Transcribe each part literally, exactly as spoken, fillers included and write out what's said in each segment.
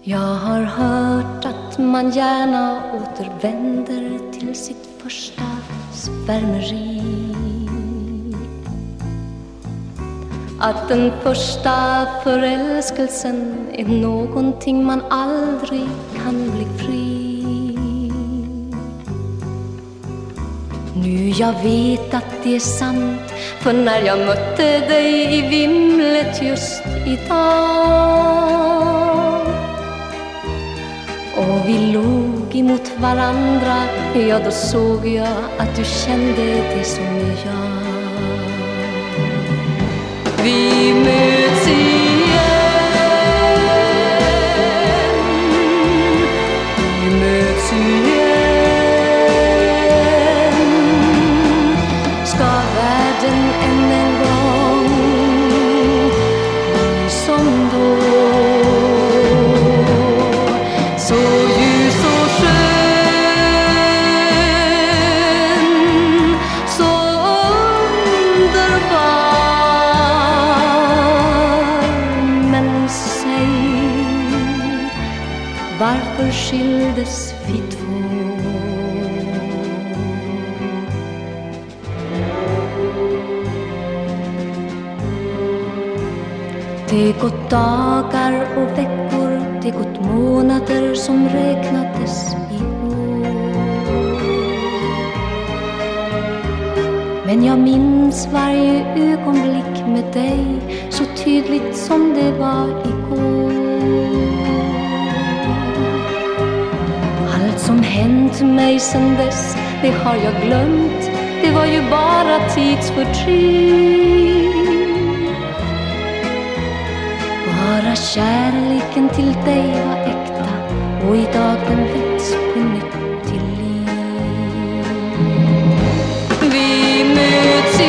Jag har hört att man gärna återvänder till sitt första svärmeri. Att den första förälskelsen är någonting man aldrig kan bli fri. Nu jag vet att det är sant, för när jag mötte dig i vimlet just idag och vi låg emot varandra, ja då såg jag att du kände det som jag. Vi möts igen, vi möts igen. Ska världen än en gång bli som då, så ljus och skön, så underbar. Men säg, varför skildes vi två? Det gått dagar och veckor, det gått månader som räknades i år. Men jag minns varje ögonblick med dig så tydligt som det var igår. Allt som hänt mig sen dess, det har jag glömt. Det var ju bara tidsfördriv. Bara kärleken till dig var äkta, och idag den väcks på nytt till liv. Vi möts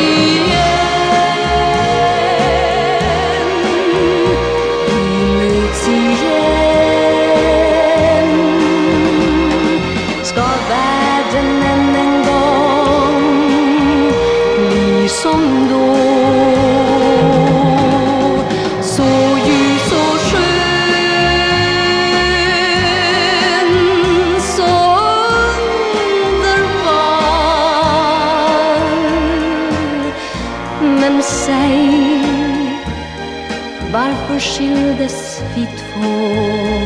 igen, vi möts igen. Ska världen än en gång bli som då, så ljus och skön, så underbar. Men säg, varför skildes vi två?